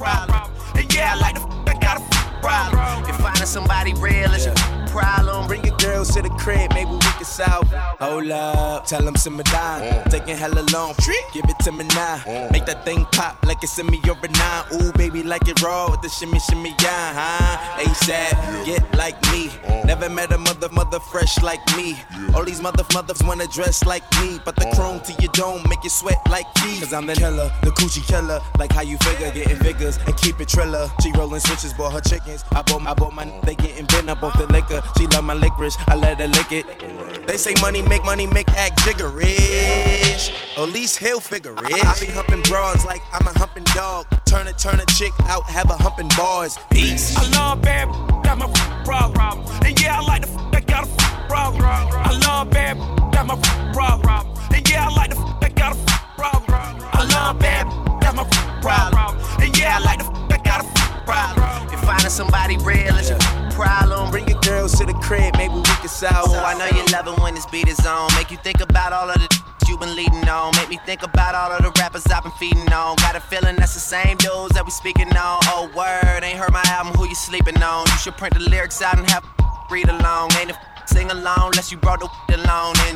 problem. And yeah, I like the I got a problem. If finding somebody real is your problem. Bring your girls to the crib, maybe we can solve. Hold up, tell them simmer down. Taking hella long, give it to me now. Make that thing pop like it's in me or a nine. Ooh, baby, like it raw with the shimmy, shimmy, yeah, huh? ASAP, get like me. Never met a mother fresh like me. All these mothers wanna dress like me, but the chrome to your dome make you sweat like me. Cause I'm the killer, the coochie killer. Like how you figure, getting figures and keep it triller. She rolling switches, bought her chickens. I bought my, they getting bent up off the liquor. She love my licorice, I let her lick it. They say money make, act jiggerish. At least he'll figure it. I be humping broads like I'm a humping dog. Turn a chick out, have a humping bars. Peace. I love bad, got my problem. And yeah, I like the I got a problem. I love bad, got my problem. And yeah, I like the I got a problem. I love bad, got my problem. And yeah, I like the I got a problem. If finding somebody real is your problem. Bring your girls to the crib, maybe we can solve. Oh, I know you love it when this beat is on. Make you think about all of the you been leading on. Make me think about all of the rappers I've been feeding on. Got a feeling that's the same dudes that we speaking on. Oh, word, ain't heard my album, who you sleeping on? You should print the lyrics out and have read along. Ain't a sing along unless you brought the along. And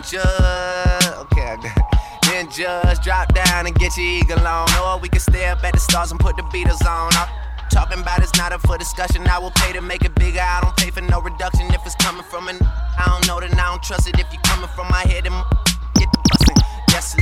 just, okay, I got it. Then just drop down and get your eagle on. Or we can stay up at the stars and put the Beatles on. Talking about it's not up for discussion. I will pay to make it bigger. I don't pay for no reduction if it's coming from an. I don't know that I don't trust it. If you coming from my head, then get the bustin'. Yes,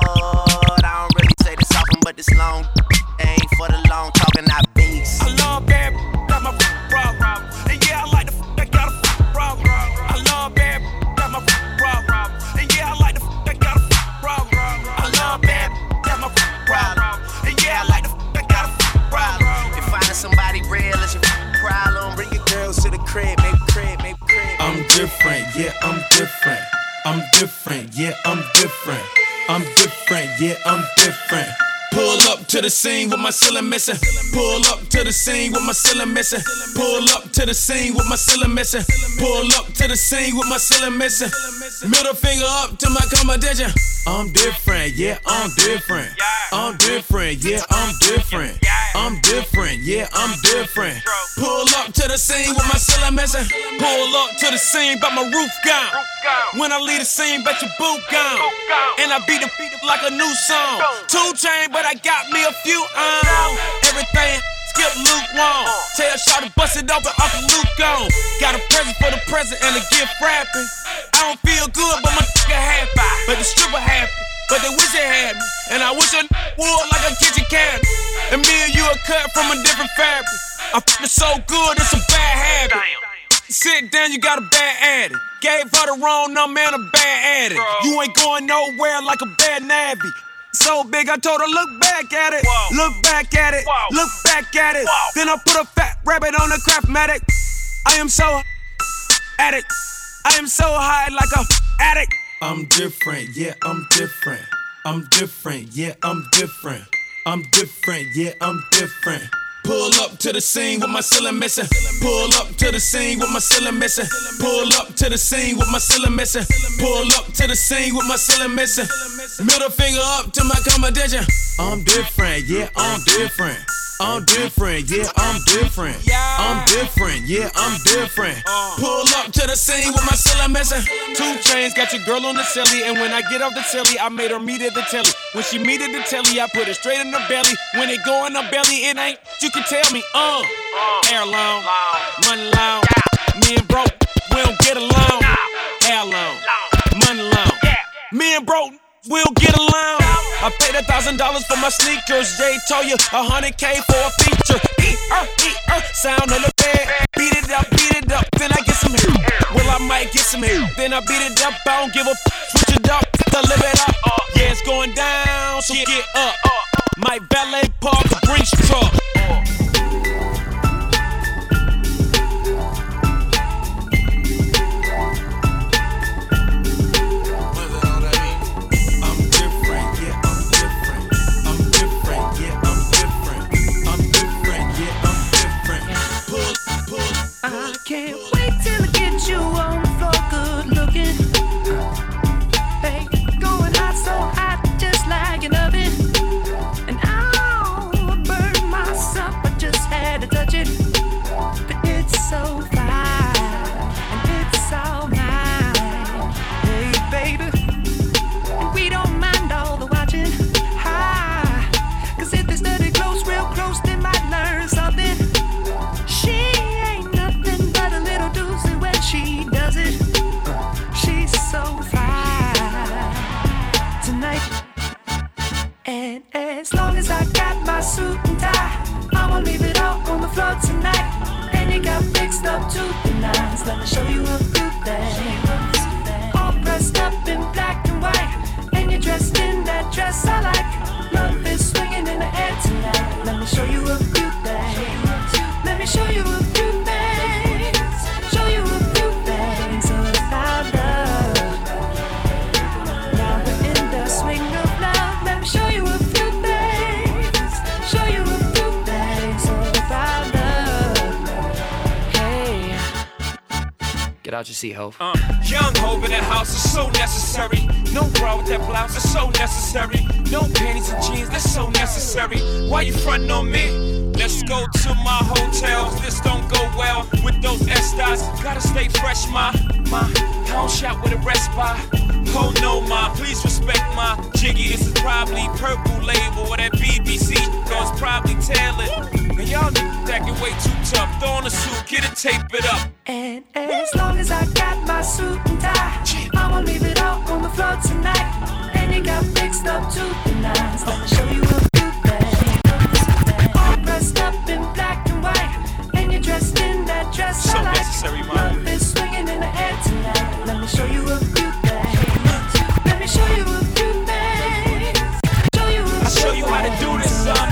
Lord. I don't really say this often, but this long ain't for the long talking. I beats. I love bad, got my problem. And yeah, I like the I got a problem. I love bad, got my problem. And yeah, I like the I got a problem. I love bad, got my problem. And yeah, I like the I got a problem. Finding somebody real is your problem. Bring your girls to the crib, maybe crib. I'm different, yeah, I'm different. I'm different, yeah, I'm different. I'm different, yeah, I'm different. Pull up to the scene with my ceiling missing. Pull up to the scene with my ceiling missing. Pull up to the scene with my ceiling missing. Pull up to the scene with my ceiling missing. Middle finger up to my competition. I'm different, yeah, I'm different. I'm different, yeah, I'm different. I'm different, yeah, I'm different. Pull up to the scene with my ceiling missing. Pull up to the scene, but my roof gone. When I leave the scene, bet your boot gone. And I beat the like a new song. 2 Chainz, but I got me a few on. Everything skip lukewarm. Tell Shawty to bust it open, Uncle Luke gone. Got a present for the present and a gift wrapping. I don't feel good, but my nigga happy. But the stripper happy, but they wish they had me. And I wish I would like a kitchen cabinet. And me and you are cut from a different fabric. I'm f***ing so good, it's a bad habit. Sit down, you got a bad addict. Gave her the wrong number and a bad addict. You ain't going nowhere like a bad nabby. So big, I told her, look back at it. Whoa. Look back at it. Whoa. Look back at it. Whoa. Then I put a fat rabbit on the Craftmatic. I am so addict. I am so high like a addict. I'm different, yeah, I'm different. I'm different, yeah, I'm different. I'm different, yeah, I'm different. Pull up to the scene with my ceiling missing. Pull up to the scene with my ceiling missing. Pull up to the scene with my ceiling missing. Pull up to the scene with my ceiling missing. Middle finger up to my competition. I'm different, yeah, I'm different. I'm different, yeah, I'm different. I'm different, yeah, I'm different. Pull up to the scene with my ceiling missing. 2 Chainz got your girl on the silly, and when I get off the silly, I made her meet at the telly. When she meet at the telly, I put it straight in her belly. When it go in her belly, it ain't. You can tell me, hair long, money long. Me and broke, we don't get along. Hair long, money long. Me and broke, we don't get along. I paid $1,000 for my sneakers. Jay told you $100K for a feature. Sound on the bed. Beat it up, then I get some hair. Well, I might get some hair. Then I beat it up, I don't give a switch it up, to live it up. Yeah, it's going down, so get up. My valet park a Brinks truck. I can't wait till I get you on the floor, good looking. Hey, going hot, so hot, just like an oven. And I'll burn myself it out your seat, ho. Young Hov in the house is so necessary. No bra with that blouse, it's so necessary. No panties and jeans, that's so necessary. Why you frontin' on me? Let's go to my hotel, cause this don't go well with those Estes. Gotta stay fresh, ma. I don't shop with a rest by. Oh no, ma, please respect my jiggy. This is probably purple label or that BBC. No, it's probably tailored. And y'all niggas acting way too tough. Throw on a suit, get it, tape it up. And as long as I got my suit and tie, I'ma leave it out on the floor tonight. And you got fixed up to the nines. Let me show you a few things. All dressed up in black and white, and you're dressed in that dress So I like. necessary, man. Love is swinging in the air tonight. Let me show you a few things. Let me show you a few things. I'll show you how to do this, son.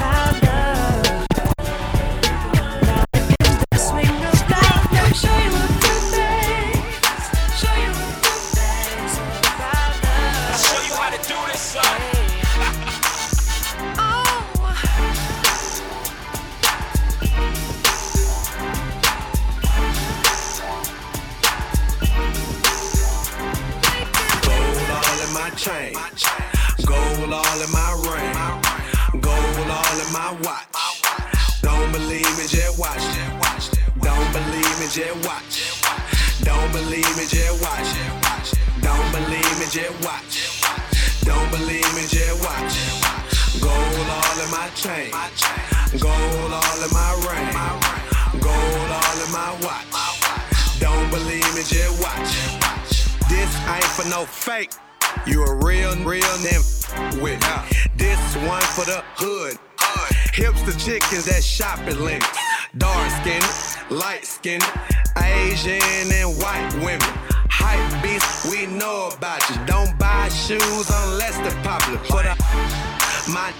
Chain, gold all in my ring, gold all in my watch. Don't believe me, just watch. Don't believe me, just watch. Don't believe me, just watch. Don't believe me, just watch. Don't believe me, just watch. Gold all in my chain, gold all in my ring, gold all in my watch. Don't believe me, just watch. This ain't for no fake. You a real nigga with this one for the hood. Hipster chickens that shop at Links. Dark skinned, light skinned, Asian and white women. Hype beasts, we know about you. Don't buy shoes unless they're popular. Put up my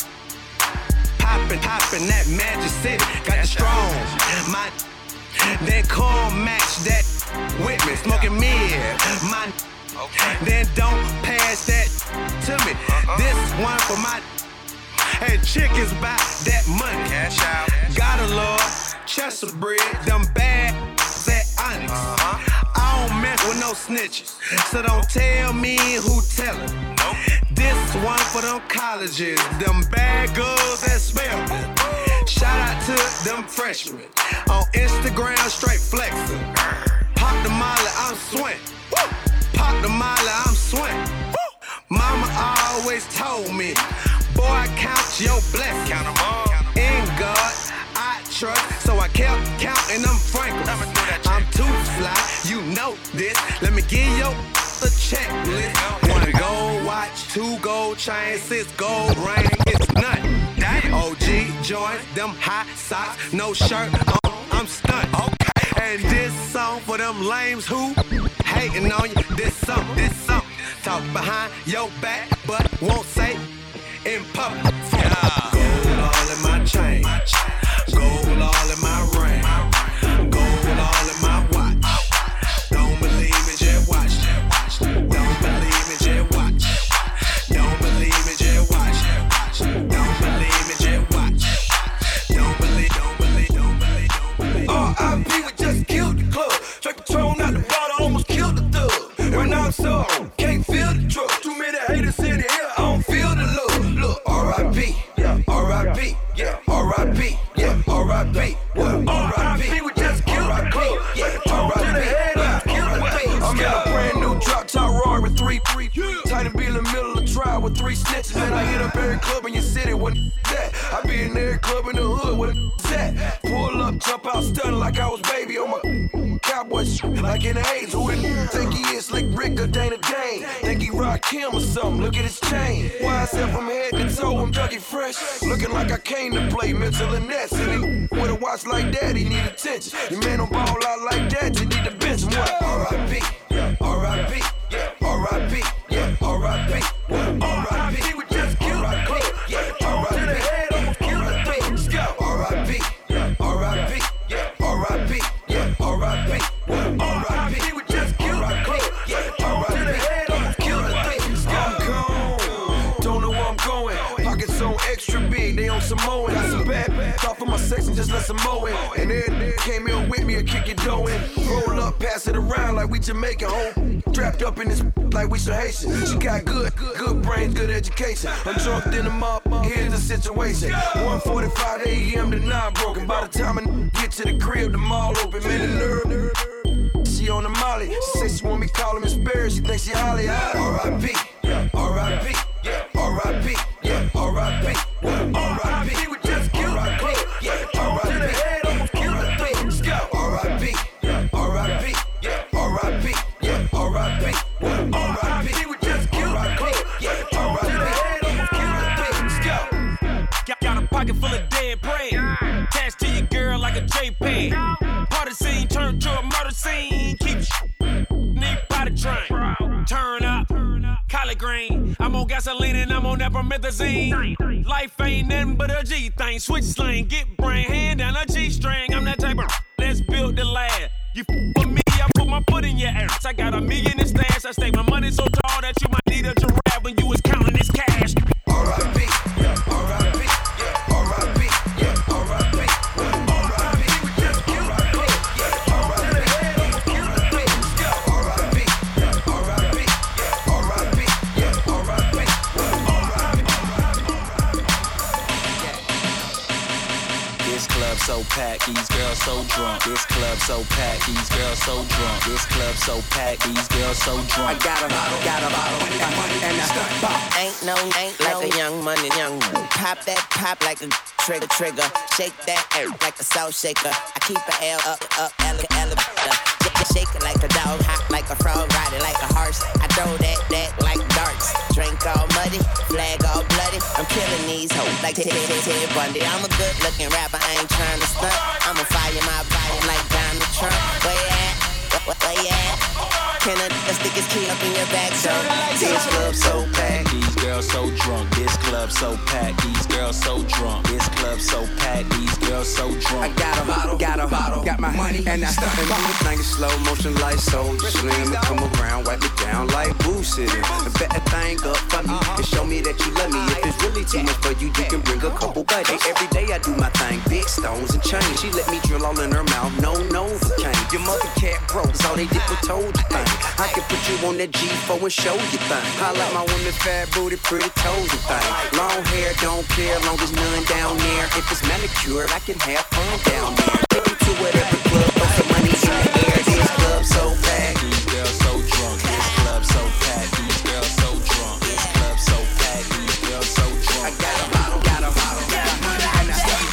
poppin' that Magic City. Got you strong. My then come match that with me. Smoking mid. My then don't pass that to me. This one for my and chickens buy that money. Cash out. Gotta love Chester bread, them bad that Onyx. I don't mess with no snitches, so don't tell me who tellin'. This one for them colleges, them bad girls that spell me. Shout out to them freshmen on Instagram, straight flexin'. Pop the molly, I'm swing. Pop the molly, I'm swing. Mama always told me, boy, count your blessings. Count 'em all. In God, I trust, so I kept counting them frankly. I'm too fly, you know this. Let me give you the checklist. 1 gold watch, 2 gold chains, 6 gold ring. It's nothing. OG joints, them high socks, no shirt on. I'm stunned. Okay. And this song for them lames who hating on you. This song. Talk behind your back, but won't say in public. Gold all in my chain, gold all in my ring, gold all in my watch. Don't believe me, just watch. Don't believe me, just watch. Don't believe me, just watch. Don't believe me, just watch. Don't believe. R.I.P. we just killed the club. Straight Patron out the bottle, almost killed the thug. Right now I'm so can't feel the drug. Too many haters in the air, I don't feel the love. Look, R.I.P. R.I.P. R.I.P. R.I.P. R.I.P. we just killed the club. R.I.P. to the head, I'm in a brand new drop top Rory with 3 Tiny be in the middle of the trial with 3 snitches. And I hit up every club in your city when that. I be in every club in the hood with that. Pull up, jump out, stunning like I was baby on my cowboy shit. Like in the 80s, who didn't think he is Slick Rick or Dana Dane? Think he rock him or something, look at his chain. Why I said from head to toe, I'm Dougie Fresh. Looking like I came to play Mitchell and Ness. And he with a watch like that, he need attention. Your man don't ball out like that, you need to bench him. What? R.I.P. R.I.P. R.I.P. R.I.P. R.I.P. we just killed R.I.P. R.I.P. to the head, I'ma kill the thing. Let's go. R.I.P. R.I.P. R.I.P. R.I.P. R.I.P. we just killed R.I.P. R.I.P. to the head, I'ma kill the thing. Let's go. I'm gone, don't know where I'm going. Pockets on extra big, they on some hoeing. Got some bad thought for my section, just let some mow in. And then came in with me and kick it dough in. Roll up, pass it around like we Jamaican. Hoe trapped up in this like we some Haitian. She got good brains, good education. I'm drunk in the mob, here's the situation. 1:45 a.m. to 9 broken. By the time I get to the crib, the mall open, man, the nerve. She on the molly, she say she want me call him Miss Barry. She think she Holly. R.I.P. R.I.P. R.I.P. R.I.P. R.I.P. We just killed R.I.P. R.I.P. to the head, almost killed the thing. Let's go. R.I.P. R.I.P. R.I.P. R.I.P. R.I.P. We just killed R.I.P. R.I.P. to the head, almost killed the thing. Let's go. Got a pocket full of dead bread. Attached to your girl like a JPEG. Party scene turned to a murder scene. Keep need potty train. Turn up, collard green. I'm on gasoline and I'm on that promethazine. Life ain't nothing but a G thing. Switch slang, get brain, hand down a G string. I'm that type of that's built to last. You with me, I put my foot in your ass. I got $1 million in stash. I stay my money so tall that you might need a giraffe when you was counting this cash. R.I.P. R.I.P. R.I.P. R.I.P. R.I.P. We just killed R.I.P. R.I.P. R.I.P. R.I.P. R.I.P. This club so packed, these girls so drunk. This club so packed, these girls so drunk. This club so packed, these girls so drunk. I got a bottle, and I stop. Ain't no like a young money. Pop that pop like a trigger. Shake that air like a salt shaker. I keep an L up, elevator. Shake it like a dog, hot like a frog, ride it like a horse. I throw that like darts. Drink all muddy, flag all bloody. I'm killing these hoes like Ted Bundy. I'm a good looking rapper, I ain't trying to stunt. I'ma fire my body like Donald Trump. Where you at? Where you at? Can a stick his key up in your back? So this club so packed, these girls so drunk. This club so packed, these girls so drunk. This club so packed, these girls so drunk. I got a bottle, got my money, and I stop and do the thing in slow motion like Soulja Slim. And come around, wipe it down like Boo City. And bet that thing up for me and show me that you love me. If it's really too much for you, you can bring a couple buddies. Every day I do my thing, big stones and chains. She let me drill all in her mouth, no Novocaine. Your mother cat broke, all they did was told you things. I can put you on that G4 and show you things. I like my women fat booty, pretty toes and things. Long hair, don't care, long as none down there. If it's manicured, I can have fun down there. Take me to whatever club, throw some money in the air. This club so packed, these girls so drunk. This club so packed, these girls so drunk. This club so packed, these girls so drunk. I got a bottle, got my money, and I stop.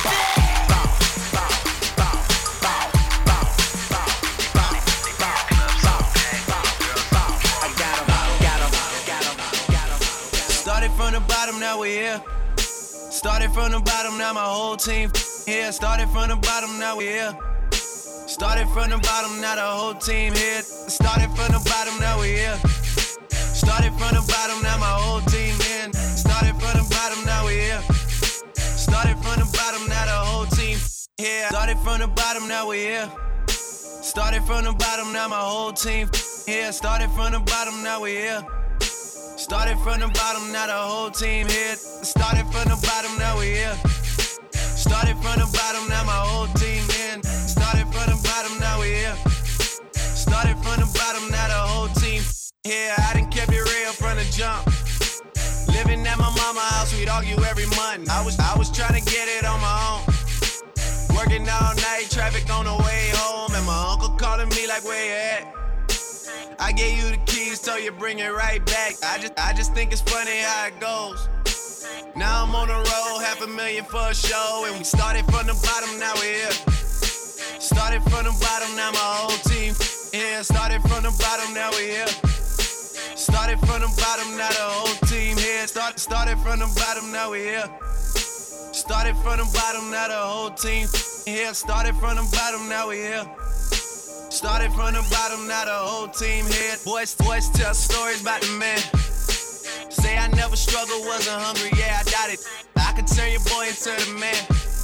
From the bottom, now we here. Started from the bottom, now my whole team here. Started from the bottom, now we here. Started from the bottom, now the whole team here. Started from the bottom, now we here. Started from the bottom, now my whole team here. Started from the bottom, now we here. Started from the bottom, now the whole team here. Started from the bottom, now we here. Started from the bottom, now my whole team here. Started from the bottom, now we here. Started from the bottom, now the whole team here. Started from the bottom, now we here. Started from the bottom, now my whole team here. Started from the bottom, now we here. Started from the bottom, now the whole team here. I done kept it real from the jump. Living at my mama's house, we'd argue every month. I was trying to get it on my own. Working all night, traffic on the way home, and my uncle calling me like, where you at? I gave you the keys, so you bring it right back. I just think it's funny how it goes. Now I'm on the road, $500,000 for a show, and we started from the bottom, now we're here. Started from the bottom, now my whole team here. Started from the bottom, now we're here. Started from the bottom, now the whole team here. Started from the bottom, now we're here. Started from the bottom, now the whole team here. Started from the bottom, now we're here. Started from the bottom, now the whole team here. Boys tell stories about the man. Say I never struggled, wasn't hungry, yeah, I doubt it. I could turn your boy into the man.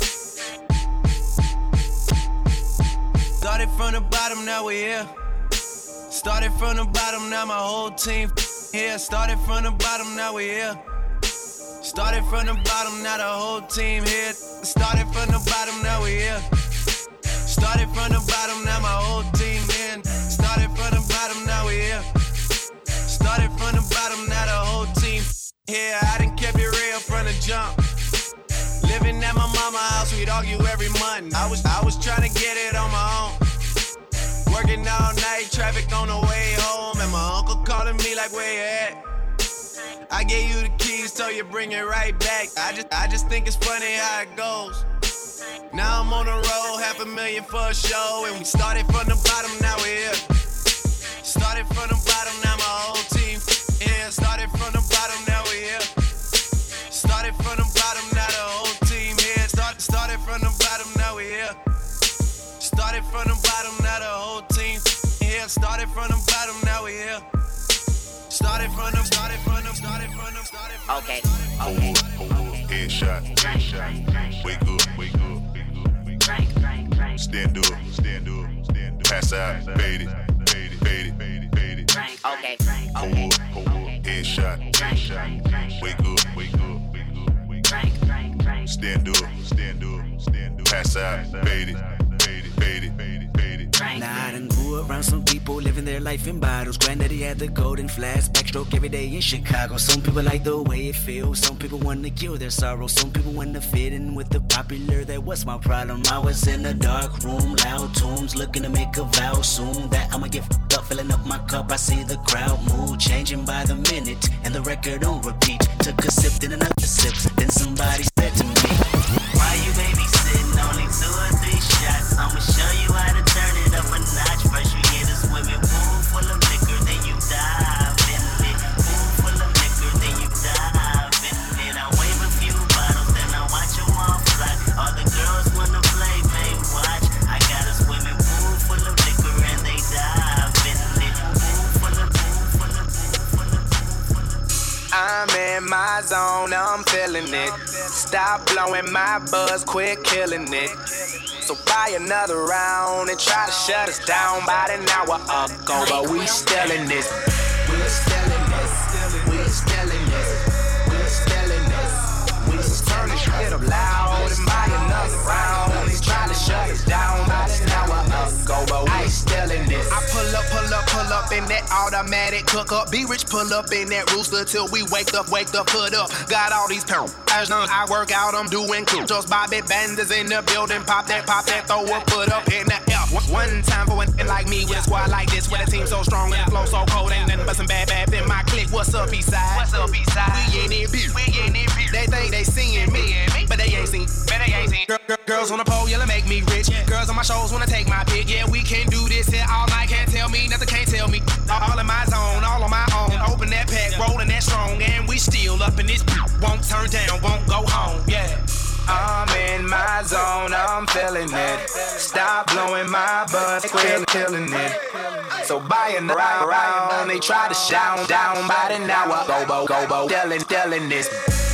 Started from the bottom, now we here. Started from the bottom, now my whole team here. Started from the bottom, now we here. Started from the bottom, now the whole team here. Started from the bottom, now we here. Started from the bottom, now my whole team in. Started from the bottom, now we here. Started from the bottom, now the whole team here. I done kept it real from the jump. Living at my mama's house, we'd argue every month. I was trying to get it on my own. Working all night, traffic on the way home, and my uncle calling me like, where you at? I gave you the keys, so you bring it right back. I just think it's funny how it goes. Now I'm on the road, $500,000 for a show, and we started from the bottom, now we're here. Started from the bottom, now my whole team here. Started from the bottom, now we're here. Started from the bottom, now the whole team here. Started from the bottom, now we're here. Started from the bottom, now the whole team here. Started from the bottom, now we're here. Started from them. Okay. Headshot. Wake up. Stand up. Pass out. Fade it. Okay. Headshot. Wake up. Stand up. Pass out. Fade it. Now I done grew around some people living their life in bottles. Granddaddy had the golden flask, backstroke every day in Chicago. Some people like the way it feels. Some people want to cure their sorrow. Some people want to fit in with the popular. That was my problem. I was in a dark room, loud tunes, looking to make a vow soon that I'ma get f***ed up, filling up my cup. I see the crowd mood changing by the minute, and the record on repeat. Took a sip, then another sip. Then somebody said to me, why you babysitting? Only 2 or 3 shots. I'ma show you how to turn it up a notch. First you get a swimming pool full of liquor, then you dive in it. Pool full of liquor, then you dive in it. I wave a few bottles, then I watch them all fly. All the girls wanna play, they watch. I got a swimming pool full of liquor and they dive in it. Pool full of. I'm in my zone, I'm feeling it. Stop blowing my buzz, quit killing it. So buy another round and try to shut us down about an hour ago, but we still in this. We still in this. We still in this. We still in this. We just turn this shit up loud and buy another round. They try to shut us down about an hour ago, but we still in this. I pull up in that automatic cook up. Be rich, pull up in that rooster till we wake up, put up. Got all these pounds. I work out, I'm doing cool. Just Bobby Banders in the building. Pop that, throw up, put up in the air. One time for an like me with a squad like this, with a team so strong and the flow so cold. Ain't nothing but some bad in my clique. What's up, Eastside? What's up, Eastside? We in it, They think they seeing me, but they ain't seen. Girls on the pole, yelling make me rich. Girls on my shows wanna take my pick. Yeah, we can do this here all night. Can't tell me nothing, can't tell me. All in my zone, all on my own. Open that pack, rolling that strong, and we still up in this. Won't turn down, won't go home. Yeah. I'm in my zone, I'm feeling it. Stop blowing my buzz, quit killing it. So buy another round, they try to shout down by the hour. Go, telling this.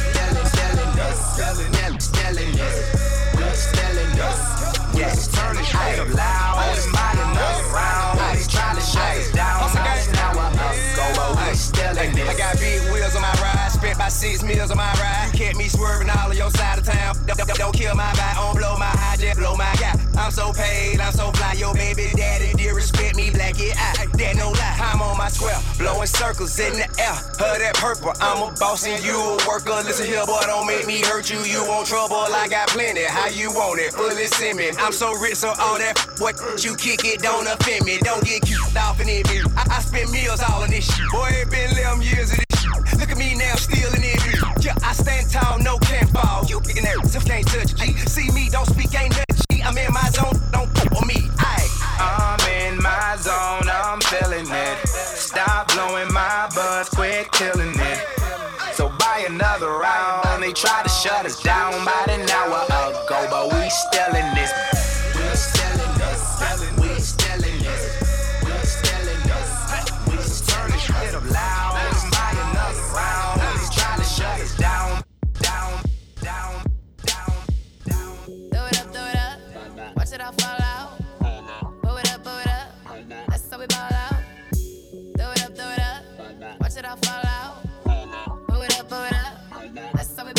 Yeah, turn it straight up loud and buy another round. They try to shut us down by an hour. Go, we still in this. I got big wheels on my ride, spent about 6 meals on my ride. You kept me swerving all of your side of town. Don't kill my vibe, don't blow my high, just blow my gap. I'm so paid, I'm so fly, your baby daddy dear respect me, black it eye. That no lie, I'm on my square, blowing circles in the air. Her that purple, I'm a boss and you a worker. Listen here, boy, don't make me hurt you. You want trouble, I got plenty. How you want it? Fully semen. I'm so rich, so all that what you kick it don't offend me. Don't get cute off in it, bitch. I spend meals all in this shit. Boy, it been 11 years of this shit. Look at me now, still in it. Yeah, I stand tall, no can't fall. You picking that, so can't touch G. See me, don't speak, ain't nothing G. I'm in my zone, don't put on me. I'm in my zone, I'm feeling it. Stop blowing my buzz, quit killing it. So buy another round. They try to shut us down about an hour ago, but we still in this. We still in this. We still in this. We still in this. We just turn this shit up loud and buy another round. They try to shut us down. Throw it up. Watch it all fall out. Blow it up. That's how we ball out. Throw it up. Watch it all fall out. Blow it up. That's how we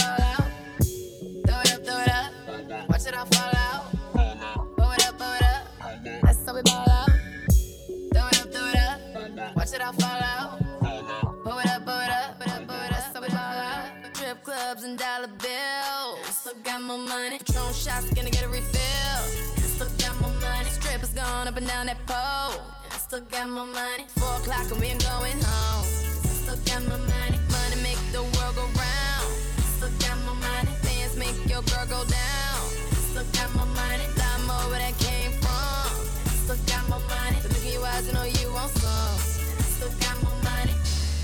it all fall out. Blow it up, that's how we ball out. Throw it up, watch it all fall out. Blow it up, that's how we ball out. Strip clubs and dollar bills. Still got more money. Patron shots, gonna get a refill. Still got more money. Strippers going up and down that pole. Still got more money. 4 o'clock and we ain't going home. Still got more money. Money make the world go round. Still got more money. Fans make your girl go down. Still got more money. Lot more where that came from. Still got more money. But look in your eyes, you know you want some. Still got more money.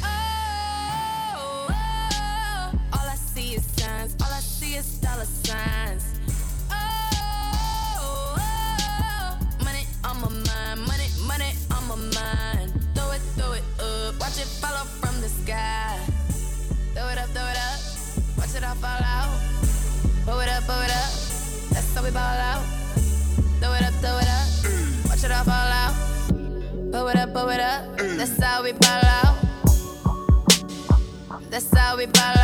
Oh, all I see is signs. All I see is dollar signs. Oh, money on my mind. Money on my mind. Throw it up. Watch it fall off from the sky. Throw it up. Watch it all fall out. Blow it up. That's how we ball out. Throw it up. Watch it all fall out. Blow it up. That's how we ball out. That's how we ball